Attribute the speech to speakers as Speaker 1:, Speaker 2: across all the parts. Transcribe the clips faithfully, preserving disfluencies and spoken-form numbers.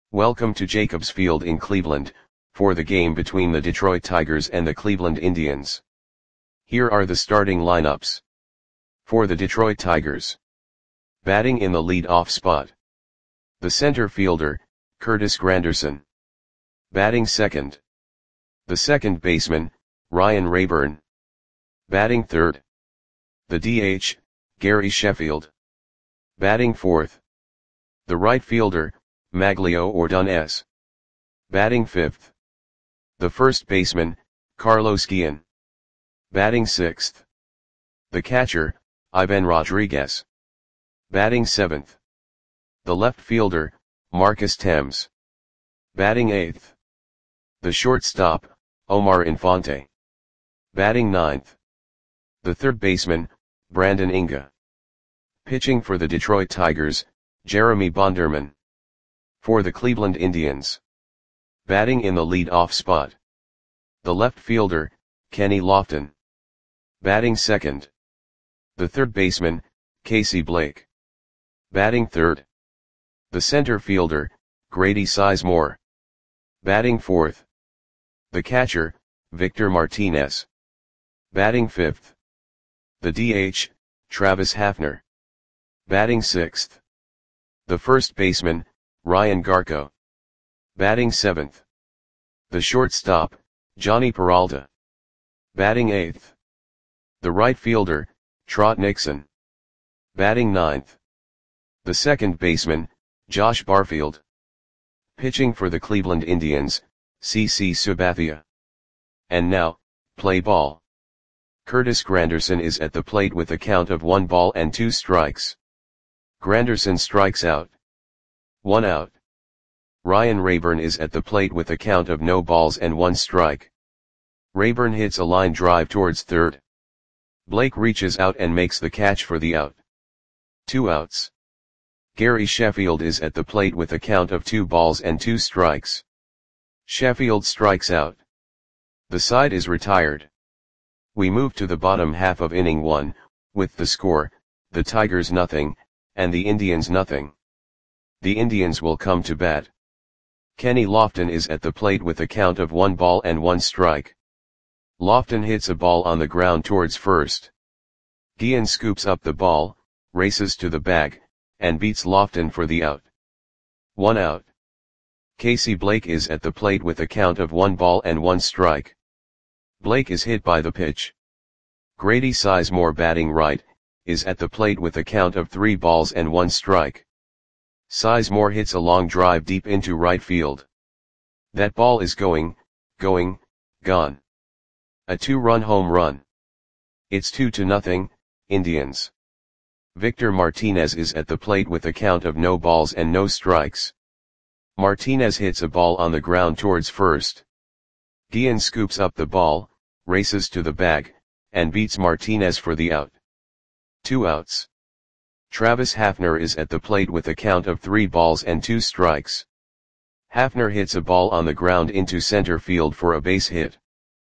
Speaker 1: Welcome to Jacobs Field in Cleveland, for the game between the Detroit Tigers and the Cleveland Indians. Here are the starting lineups. For the Detroit Tigers. Batting in the lead-off spot. The center fielder, Curtis Granderson. Batting second. The second baseman, Ryan Raburn. Batting third. The D H, Gary Sheffield. Batting fourth. The right fielder, Magglio Ordonez. Batting fifth. The first baseman, Carlos Guillen. Batting sixth. The catcher, Ivan Rodriguez. Batting seventh. The left fielder, Marcus Thames. Batting eighth. The shortstop, Omar Infante. Batting ninth. The third baseman, Brandon Inga. Pitching for the Detroit Tigers, Jeremy Bonderman. For the Cleveland Indians. Batting in the lead-off spot. The left fielder, Kenny Lofton. Batting second. The third baseman, Casey Blake. Batting third. The center fielder, Grady Sizemore. Batting fourth. The catcher, Victor Martinez. Batting fifth. The D H, Travis Hafner. Batting sixth. The first baseman, Ryan Garko. Batting seventh. The shortstop, Johnny Peralta. Batting eighth. The right fielder, Trot Nixon. Batting ninth. The second baseman, Josh Barfield. Pitching for the Cleveland Indians, C C Sabathia. And now, play ball. Curtis Granderson is at the plate with a count of one ball and two strikes. Granderson strikes out. One out. Ryan Raburn is at the plate with a count of no balls and one strike. Raburn hits a line drive towards third. Blake reaches out and makes the catch for the out. Two outs. Gary Sheffield is at the plate with a count of two balls and two strikes. Sheffield strikes out. The side is retired. We move to the bottom half of inning one, with the score, the Tigers nothing, and the Indians nothing. The Indians will come to bat. Kenny Lofton is at the plate with a count of one ball and one strike. Lofton hits a ball on the ground towards first. Guillen scoops up the ball, races to the bag, and beats Lofton for the out. One out. Casey Blake is at the plate with a count of one ball and one strike. Blake is hit by the pitch. Grady Sizemore, batting right, is at the plate with a count of three balls and one strike. Sizemore hits a long drive deep into right field. That ball is going, going, gone. A two-run home run. It's two to nothing, Indians. Victor Martinez is at the plate with a count of no balls and no strikes. Martinez hits a ball on the ground towards first. Guillen scoops up the ball, races to the bag, and beats Martinez for the out. Two outs. Travis Hafner is at the plate with a count of three balls and two strikes. Hafner hits a ball on the ground into center field for a base hit.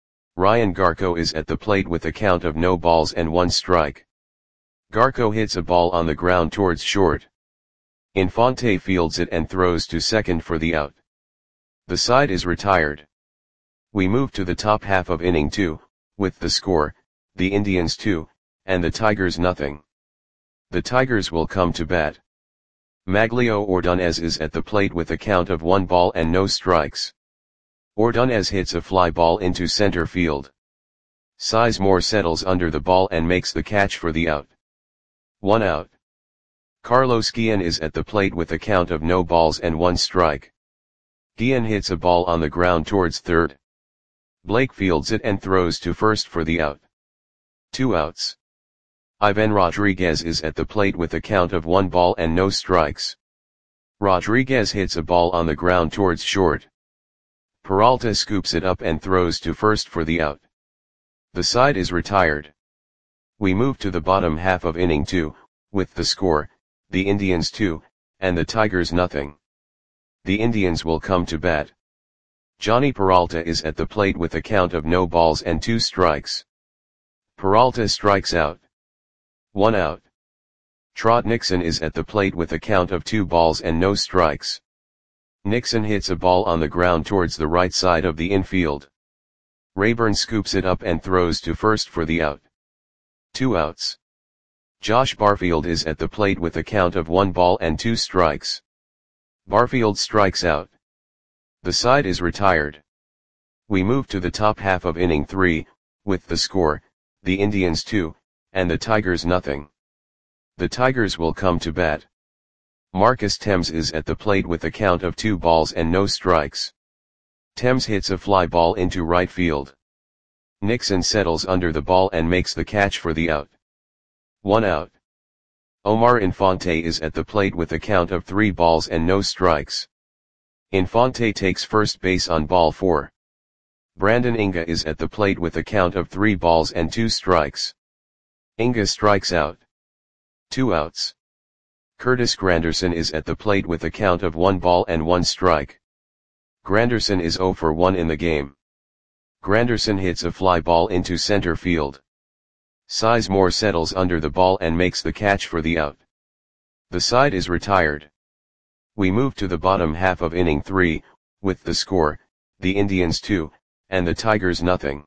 Speaker 1: Ryan Garko is at the plate with a count of no balls and one strike. Garko hits a ball on the ground towards short. Infante fields it and throws to second for the out. The side is retired. We move to the top half of inning two, with the score, the Indians two, and the Tigers nothing. The Tigers will come to bat. Magglio Ordonez is at the plate with a count of one ball and no strikes. Ordonez hits a fly ball into center field. Sizemore settles under the ball and makes the catch for the out. One out. Carlos Guillen is at the plate with a count of no balls and one strike. Guillen hits a ball on the ground towards third. Blake fields it and throws to first for the out. Two outs. Ivan Rodriguez is at the plate with a count of one ball and no strikes. Rodriguez hits a ball on the ground towards short. Peralta scoops it up and throws to first for the out. The side is retired. We move to the bottom half of inning two, with the score, the Indians two, and the Tigers nothing. The Indians will come to bat. Johnny Peralta is at the plate with a count of no balls and two strikes. Peralta strikes out. One out. Trot Nixon is at the plate with a count of two balls and no strikes. Nixon hits a ball on the ground towards the right side of the infield. Rayburn scoops it up and throws to first for the out. Two outs. Josh Barfield is at the plate with a count of one ball and two strikes. Barfield strikes out. The side is retired. We move to the top half of inning three, with the score, the Indians two, and the Tigers nothing. The Tigers will come to bat. Marcus Thames is at the plate with a count of two balls and no strikes. Thames hits a fly ball into right field. Nixon settles under the ball and makes the catch for the out. One out. Omar Infante is at the plate with a count of three balls and no strikes. Infante takes first base on ball four. Brandon Inga is at the plate with a count of three balls and two strikes. Inga strikes out. Two outs. Curtis Granderson is at the plate with a count of one ball and one strike. Granderson is zero for one in the game. Granderson hits a fly ball into center field. Sizemore settles under the ball and makes the catch for the out. The side is retired. We move to the bottom half of inning three, with the score, the Indians two, and the Tigers nothing.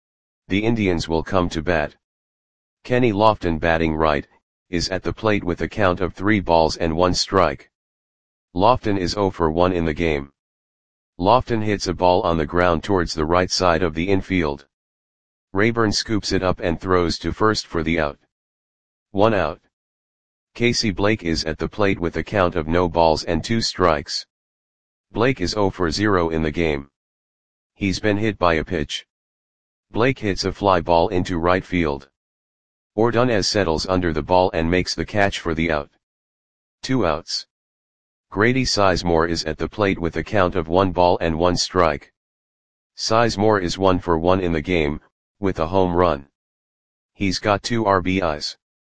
Speaker 1: The Indians will come to bat. Kenny Lofton, batting right, is at the plate with a count of three balls and one strike. Lofton is zero for one in the game. Lofton hits a ball on the ground towards the right side of the infield. Rayburn scoops it up and throws to first for the out. One out. Casey Blake is at the plate with a count of no balls and two strikes. Blake is zero for zero in the game. He's been hit by a pitch. Blake hits a fly ball into right field. Ordonez settles under the ball and makes the catch for the out. Two outs. Grady Sizemore is at the plate with a count of one ball and one strike. Sizemore is one for one in the game, with a home run. He's got two R B Is.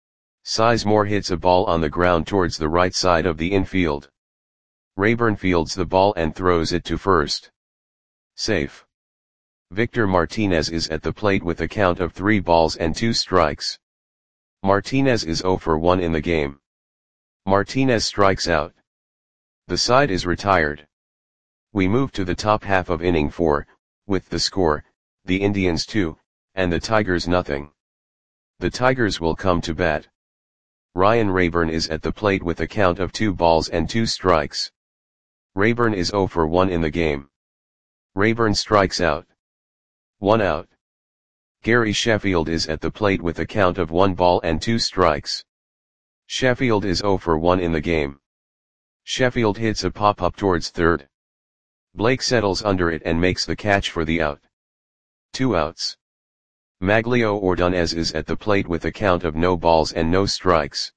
Speaker 1: Sizemore hits a ball on the ground towards the right side of the infield. Rayburn fields the ball and throws it to first. Safe. Victor Martinez is at the plate with a count of three balls and two strikes. Martinez is zero for one in the game. Martinez strikes out. The side is retired. We move to the top half of inning four, with the score, the Indians two, and the Tigers nothing. The Tigers will come to bat. Ryan Rayburn is at the plate with a count of two balls and two strikes. Rayburn is zero for one in the game. Rayburn strikes out. One out. Gary Sheffield is at the plate with a count of one ball and two strikes. Sheffield is zero for one in the game. Sheffield hits a pop-up towards third. Blake settles under it and makes the catch for the out. Two outs. Maglio Ordonez is at the plate with a count of no balls and no strikes.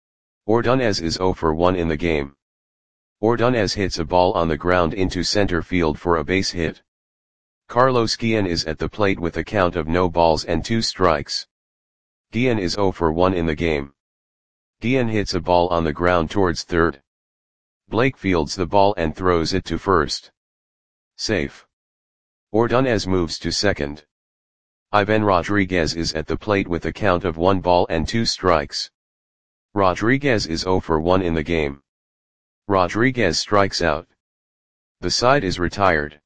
Speaker 1: Ordonez is zero for one in the game. Ordonez hits a ball on the ground into center field for a base hit. Carlos Guillen is at the plate with a count of no balls and two strikes. Guillen is zero for one in the game. Guillen hits a ball on the ground towards third. Blake fields the ball and throws it to first. Safe. Ordonez moves to second. Ivan Rodriguez is at the plate with a count of one ball and two strikes. Rodriguez is zero for one in the game. Rodriguez strikes out. The side is retired.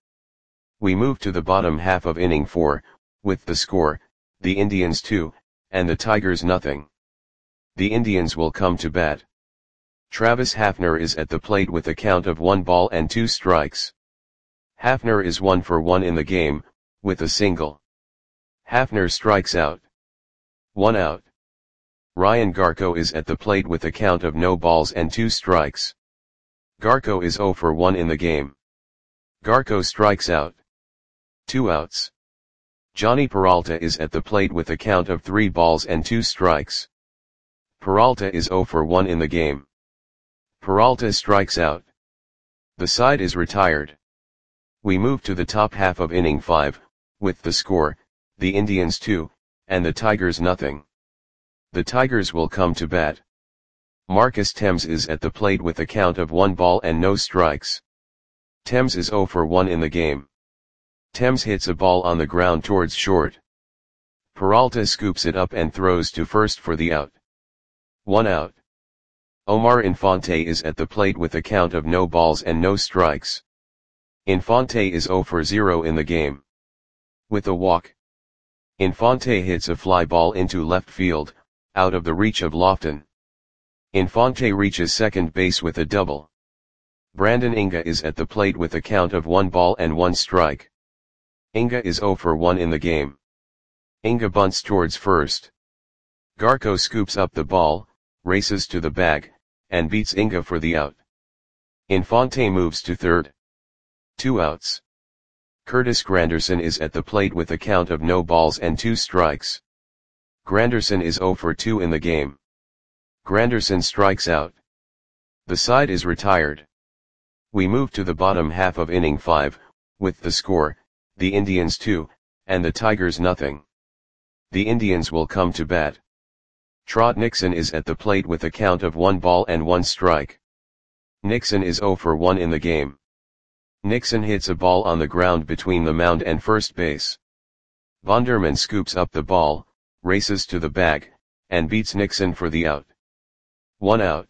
Speaker 1: We move to the bottom half of inning four, with the score, the Indians two, and the Tigers nothing. The Indians will come to bat. Travis Hafner is at the plate with a count of one ball and two strikes. Hafner is one for one in the game, with a single. Hafner strikes out. One out. Ryan Garco is at the plate with a count of no balls and two strikes. Garco is zero for one in the game. Garco strikes out. Two outs. Johnny Peralta is at the plate with a count of three balls and two strikes. Peralta is zero for one in the game. Peralta strikes out. The side is retired. We move to the top half of inning five, with the score, the Indians two, and the Tigers nothing. The Tigers will come to bat. Marcus Thames is at the plate with a count of one ball and no strikes. Thames is zero for one in the game. Thames hits a ball on the ground towards short. Peralta scoops it up and throws to first for the out. One out. Omar Infante is at the plate with a count of no balls and no strikes. Infante is zero for zero in the game. With a walk, Infante hits a fly ball into left field, out of the reach of Lofton. Infante reaches second base with a double. Brandon Inga is at the plate with a count of one ball and one strike. Inga is zero for one in the game. Inga bunts towards first. Garco scoops up the ball, races to the bag, and beats Inga for the out. Infante moves to third. Two outs. Curtis Granderson is at the plate with a count of no balls and two strikes. Granderson is zero for two in the game. Granderson strikes out. The side is retired. We move to the bottom half of inning five, with the score, the Indians two, and the Tigers nothing. The Indians will come to bat. Trot Nixon is at the plate with a count of one ball and one strike. Nixon is zero for one in the game. Nixon hits a ball on the ground between the mound and first base. Vonderman scoops up the ball, races to the bag, and beats Nixon for the out. One out.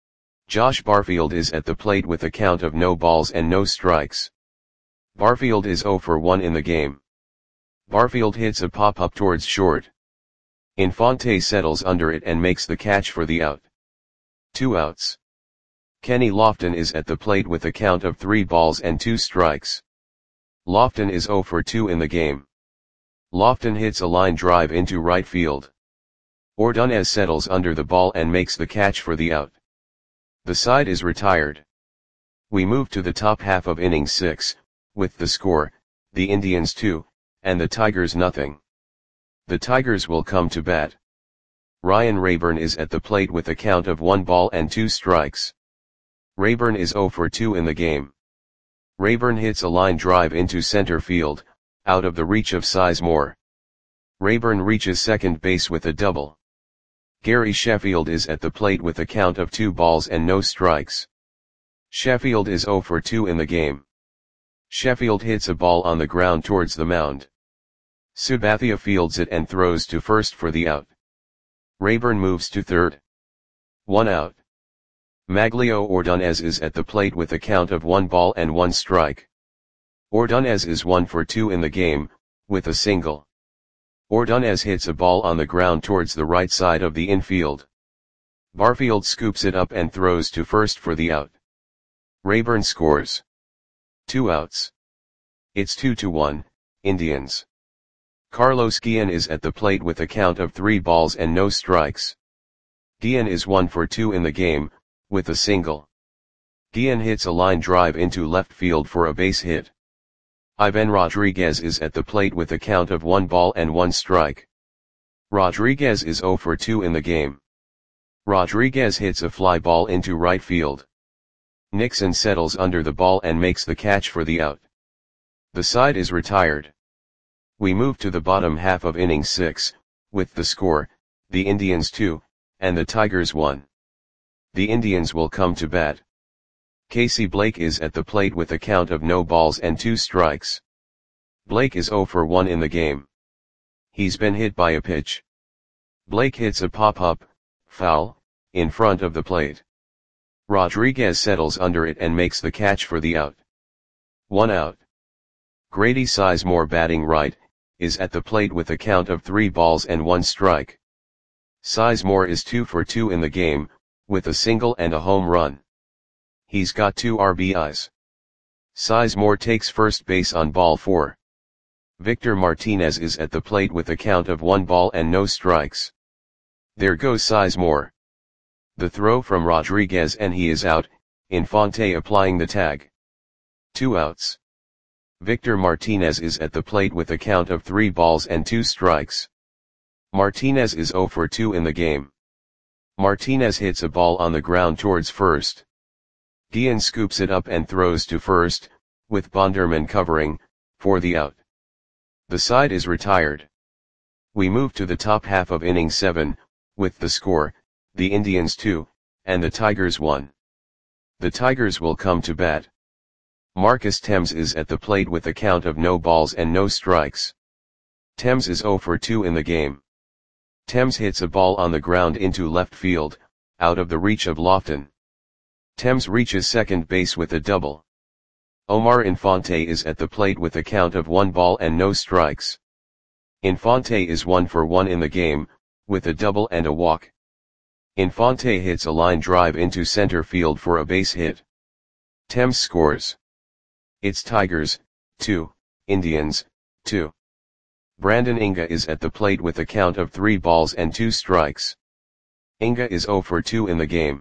Speaker 1: Josh Barfield is at the plate with a count of no balls and no strikes. Barfield is zero for one in the game. Barfield hits a pop-up towards short. Infante settles under it and makes the catch for the out. Two outs. Kenny Lofton is at the plate with a count of three balls and two strikes. Lofton is zero for two in the game. Lofton hits a line drive into right field. Ordonez settles under the ball and makes the catch for the out. The side is retired. We move to the top half of inning six, with the score, the Indians two, and the Tigers nothing. The Tigers will come to bat. Ryan Rayburn is at the plate with a count of one ball and two strikes. Rayburn is zero for two in the game. Rayburn hits a line drive into center field, out of the reach of Sizemore. Rayburn reaches second base with a double. Gary Sheffield is at the plate with a count of two balls and no strikes. Sheffield is zero for two in the game. Sheffield hits a ball on the ground towards the mound. Sabathia fields it and throws to first for the out. Rayburn moves to third. One out. Maglio Ordonez is at the plate with a count of one ball and one strike. Ordonez is one for two in the game, with a single. Ordonez hits a ball on the ground towards the right side of the infield. Barfield scoops it up and throws to first for the out. Rayburn scores. Two outs. It's two to one, Indians. Carlos Guillen is at the plate with a count of three balls and no strikes. Guillen is one for two in the game, with a single. Guillen hits a line drive into left field for a base hit. Ivan Rodriguez is at the plate with a count of one ball and one strike. Rodriguez is zero for two in the game. Rodriguez hits a fly ball into right field. Nixon settles under the ball and makes the catch for the out. The side is retired. We move to the bottom half of inning six, with the score, the Indians two, and the Tigers one. The Indians will come to bat. Casey Blake is at the plate with a count of no balls and two strikes. Blake is zero for one in the game. He's been hit by a pitch. Blake hits a pop-up, foul, in front of the plate. Rodriguez settles under it and makes the catch for the out. One out. Grady Sizemore, batting right, is at the plate with a count of three balls and one strike. Sizemore is two for two in the game, with a single and a home run. He's got two R B Is. Sizemore takes first base on ball four. Victor Martinez is at the plate with a count of one ball and no strikes. There goes Sizemore. The throw from Rodriguez and he is out, Infante applying the tag. Two outs. Victor Martinez is at the plate with a count of three balls and two strikes. Martinez is zero for two in the game. Martinez hits a ball on the ground towards first. Guillen scoops it up and throws to first, with Bonderman covering, for the out. The side is retired. We move to the top half of inning seven, with the score, the Indians two, and the Tigers one. The Tigers will come to bat. Marcus Thames is at the plate with a count of no balls and no strikes. Thames is zero for two in the game. Thames hits a ball on the ground into left field, out of the reach of Lofton. Thames reaches second base with a double. Omar Infante is at the plate with a count of one ball and no strikes. Infante is one for one in the game, with a double and a walk. Infante hits a line drive into center field for a base hit. Thames scores. It's Tigers, two, Indians, two. Brandon Inga is at the plate with a count of three balls and two strikes. Inga is zero for two in the game.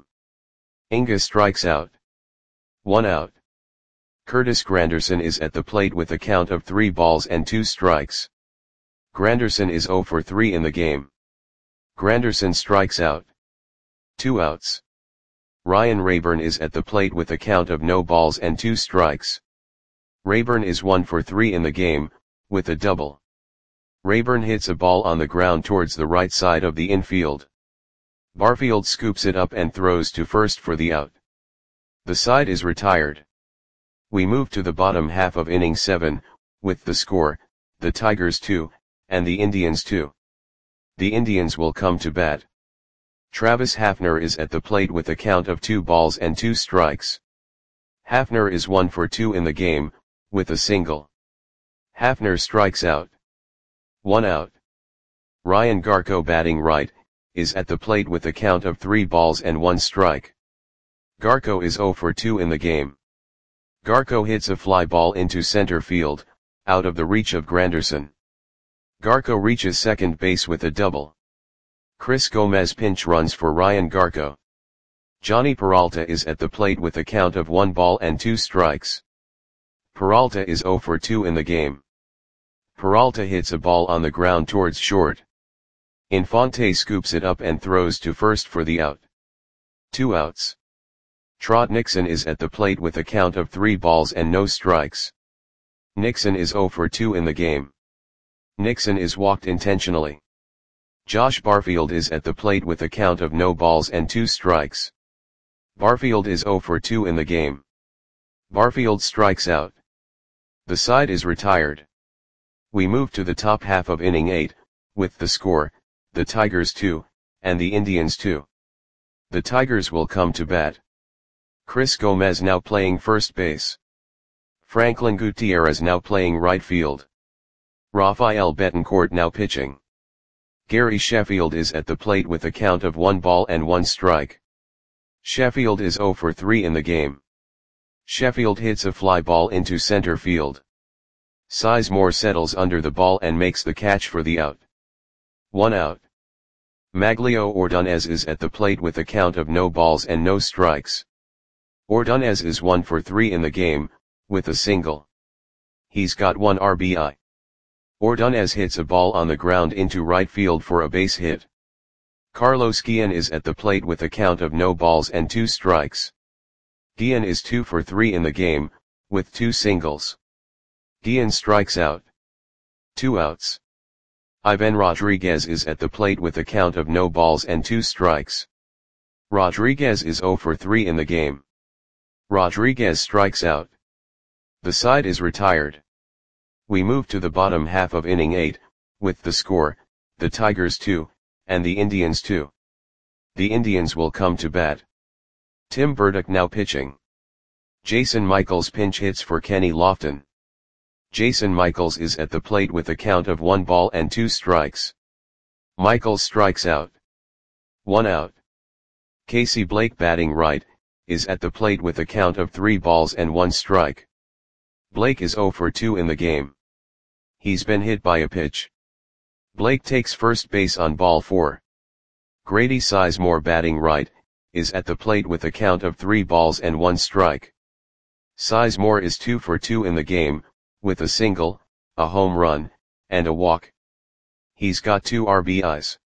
Speaker 1: Inga strikes out. One out. Curtis Granderson is at the plate with a count of three balls and two strikes. Granderson is zero for three in the game. Granderson strikes out. Two outs. Ryan Rayburn is at the plate with a count of no balls and two strikes. Rayburn is one for three in the game, with a double. Rayburn hits a ball on the ground towards the right side of the infield. Barfield scoops it up and throws to first for the out. The side is retired. We move to the bottom half of inning seven, with the score, the Tigers two, and the Indians two. The Indians will come to bat. Travis Hafner is at the plate with a count of two balls and two strikes. Hafner is one for two in the game, with a single. Hafner strikes out. One out. Ryan Garko, batting right, is at the plate with a count of three balls and one strike. Garko is zero for two in the game. Garko hits a fly ball into center field, out of the reach of Granderson. Garko reaches second base with a double. Chris Gomez pinch runs for Ryan Garko. Johnny Peralta is at the plate with a count of one ball and two strikes. Peralta is zero for two in the game. Peralta hits a ball on the ground towards short. Infante scoops it up and throws to first for the out. Two outs. Trot Nixon is at the plate with a count of three balls and no strikes. Nixon is zero for two in the game. Nixon is walked intentionally. Josh Barfield is at the plate with a count of no balls and two strikes. Barfield is zero for two in the game. Barfield strikes out. The side is retired. We move to the top half of inning eight, with the score, the Tigers two, and the Indians two. The Tigers will come to bat. Chris Gomez now playing first base. Franklin Gutierrez now playing right field. Rafael Betancourt now pitching. Gary Sheffield is at the plate with a count of one ball and one strike. Sheffield is zero for three in the game. Sheffield hits a fly ball into center field. Sizemore settles under the ball and makes the catch for the out. One out. Maglio Ordonez is at the plate with a count of no balls and no strikes. Ordonez is one for three in the game, with a single. He's got one R B I. Ordonez hits a ball on the ground into right field for a base hit. Carlos Guillen is at the plate with a count of no balls and two strikes. Guillen is two for three in the game, with two singles. Guillen strikes out. Two outs. Ivan Rodriguez is at the plate with a count of no balls and two strikes. Rodriguez is zero for three in the game. Rodriguez strikes out. The side is retired. We move to the bottom half of inning eight, with the score, the Tigers two, and the Indians two. The Indians will come to bat. Tim Burdick now pitching. Jason Michaels pinch hits for Kenny Lofton. Jason Michaels is at the plate with a count of one ball and two strikes. Michaels strikes out. One out. Casey Blake, batting right, is at the plate with a count of three balls and one strike. Blake is zero for two in the game. He's been hit by a pitch. Blake takes first base on ball four. Grady Sizemore, batting right, is at the plate with a count of three balls and one strike. Sizemore is two for two in the game, with a single, a home run, and a walk. He's got two R B Is.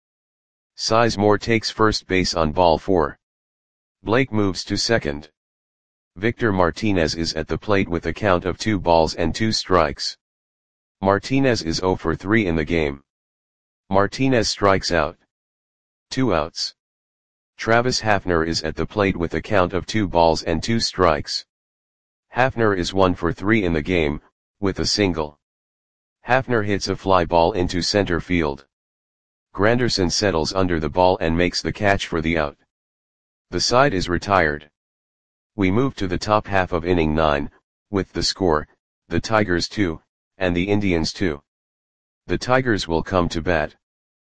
Speaker 1: Sizemore takes first base on ball four. Blake moves to second. Victor Martinez is at the plate with a count of two balls and two strikes. Martinez is zero for three in the game. Martinez strikes out. Two outs. Travis Hafner is at the plate with a count of two balls and two strikes. Hafner is one for three in the game, with a single. Hafner hits a fly ball into center field. Granderson settles under the ball and makes the catch for the out. The side is retired. We move to the top half of inning nine, with the score, the Tigers two, and the Indians two. The Tigers will come to bat.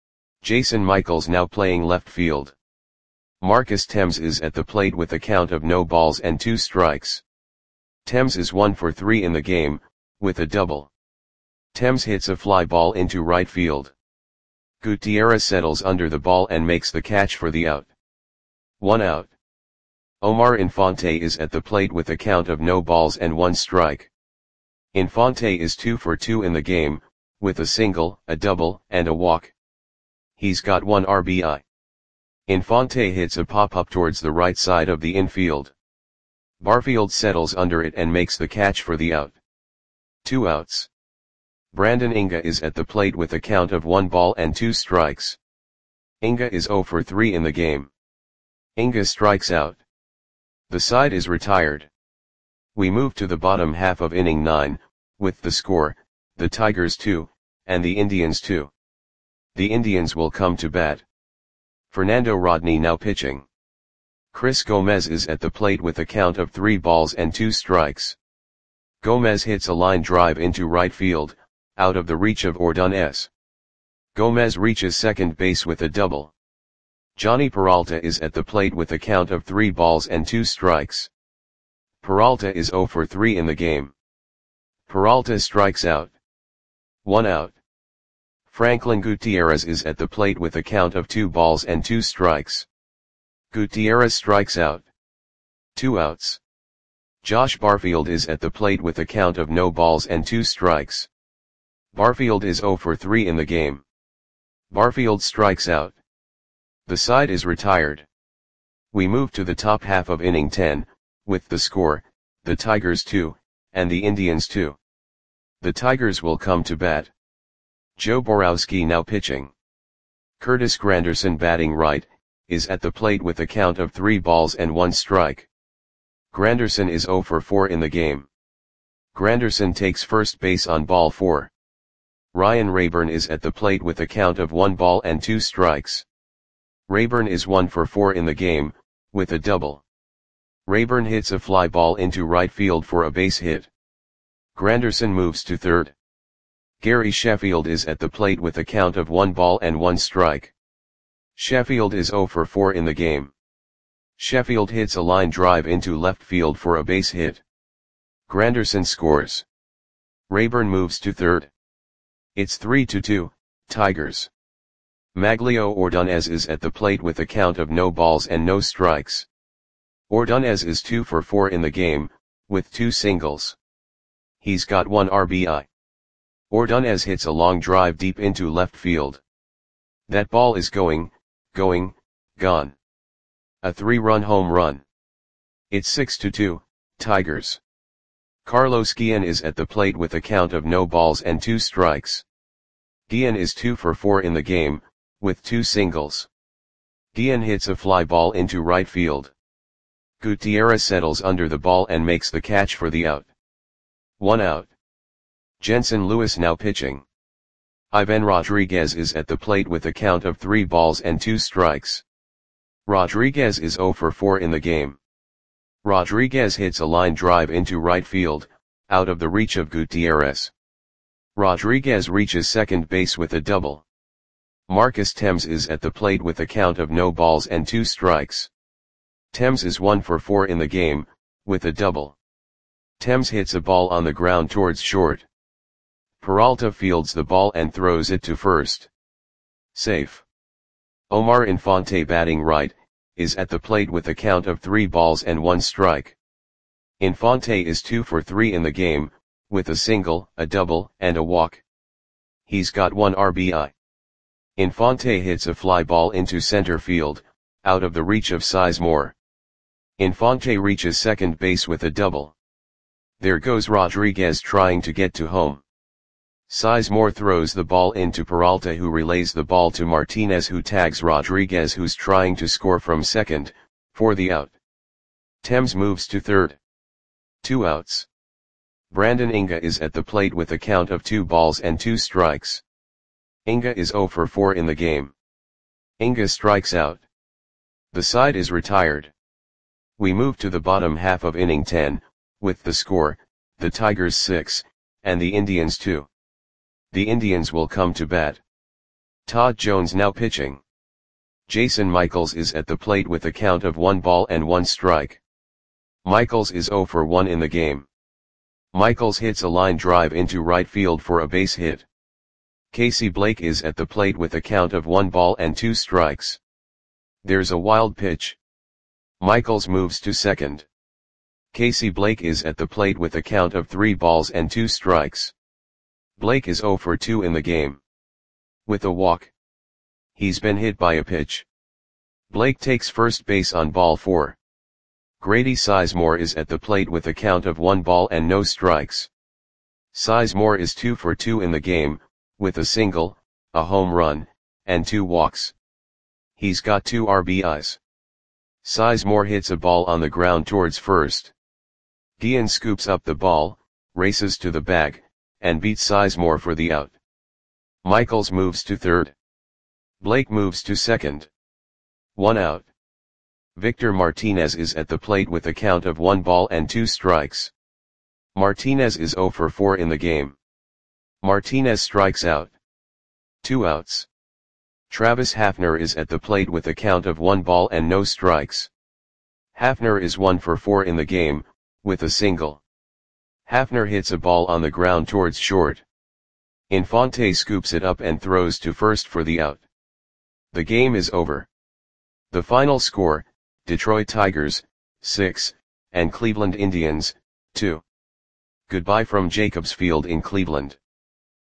Speaker 1: Jason Michaels now playing left field. Marcus Thames is at the plate with a count of no balls and two strikes. Thames is one for three in the game, with a double. Thames hits a fly ball into right field. Gutierrez settles under the ball and makes the catch for the out. One out. Omar Infante is at the plate with a count of no balls and one strike. Infante is two for two in the game, with a single, a double, and a walk. He's got one R B I. Infante hits a pop-up towards the right side of the infield. Barfield settles under it and makes the catch for the out. Two outs. Brandon Inga is at the plate with a count of one ball and two strikes. Inga is zero for three in the game. Inga strikes out. The side is retired. We move to the bottom half of inning nine, with the score, the Tigers two, and the Indians two. The Indians will come to bat. Fernando Rodney now pitching. Chris Gomez is at the plate with a count of three balls and two strikes. Gomez hits a line drive into right field, out of the reach of Ordonez. Gomez reaches second base with a double. Johnny Peralta is at the plate with a count of three balls and two strikes. Peralta is zero for three in the game. Peralta strikes out. One out. Franklin Gutierrez is at the plate with a count of two balls and two strikes. Gutierrez strikes out. Two outs. Josh Barfield is at the plate with a count of no balls and two strikes. Barfield is zero for three in the game. Barfield strikes out. The side is retired. We move to the top half of inning ten, with the score, the Tigers two, and the Indians two. The Tigers will come to bat. Joe Borowski now pitching. Curtis Granderson batting right, is at the plate with a count of three balls and one strike. Granderson is zero for four in the game. Granderson takes first base on ball four. Ryan Rayburn is at the plate with a count of one ball and two strikes. Rayburn is one for four in the game, with a double. Rayburn hits a fly ball into right field for a base hit. Granderson moves to third. Gary Sheffield is at the plate with a count of one ball and one strike. Sheffield is zero for four in the game. Sheffield hits a line drive into left field for a base hit. Granderson scores. Rayburn moves to third. It's three to two, Tigers. Maglio Ordonez is at the plate with a count of no balls and no strikes. Ordonez is two for four in the game, with two singles. He's got one R B I. Ordonez hits a long drive deep into left field. That ball is going, going, gone. A three-run home run. It's six to two, Tigers. Carlos Guillen is at the plate with a count of no balls and two strikes. Guillen is two for four in the game, with two singles. Guillen hits a fly ball into right field. Gutierrez settles under the ball and makes the catch for the out. One out. Jensen Lewis now pitching. Ivan Rodriguez is at the plate with a count of three balls and two strikes. Rodriguez is zero for four in the game. Rodriguez hits a line drive into right field, out of the reach of Gutierrez. Rodriguez reaches second base with a double. Marcus Thames is at the plate with a count of no balls and two strikes. Thames is one for four in the game, with a double. Thames hits a ball on the ground towards short. Peralta fields the ball and throws it to first. Safe. Omar Infante batting right, is at the plate with a count of three balls and one strike. Infante is two for three in the game, with a single, a double, and a walk. He's got one R B I. Infante hits a fly ball into center field, out of the reach of Sizemore. Infante reaches second base with a double. There goes Rodriguez trying to get to home. Sizemore throws the ball into Peralta, who relays the ball to Martinez, who tags Rodriguez, who's trying to score from second, for the out. Thames moves to third. Two outs. Brandon Inga is at the plate with a count of two balls and two strikes. Inga is zero for four in the game. Inga strikes out. The side is retired. We move to the bottom half of inning ten, with the score, the Tigers six, and the Indians two. The Indians will come to bat. Todd Jones now pitching. Jason Michaels is at the plate with a count of one ball and one strike. Michaels is zero for one in the game. Michaels hits a line drive into right field for a base hit. Casey Blake is at the plate with a count of one ball and two strikes. There's a wild pitch. Michaels moves to second. Casey Blake is at the plate with a count of three balls and two strikes. Blake is zero for two in the game. With a walk. He's been hit by a pitch. Blake takes first base on ball four. Grady Sizemore is at the plate with a count of one ball and no strikes. Sizemore is two for two in the game, with a single, a home run, and two walks. He's got two R B Is. Sizemore hits a ball on the ground towards first. Guillen scoops up the ball, races to the bag, and beats Sizemore for the out. Michaels moves to third. Blake moves to second. One out. Victor Martinez is at the plate with a count of one ball and two strikes. Martinez is zero for four in the game. Martinez strikes out. Two outs. Travis Hafner is at the plate with a count of one ball and no strikes. Hafner is one for four in the game, with a single. Hafner hits a ball on the ground towards short. Infante scoops it up and throws to first for the out. The game is over. The final score, Detroit Tigers, six, and Cleveland Indians, two. Goodbye from Jacobs Field in Cleveland.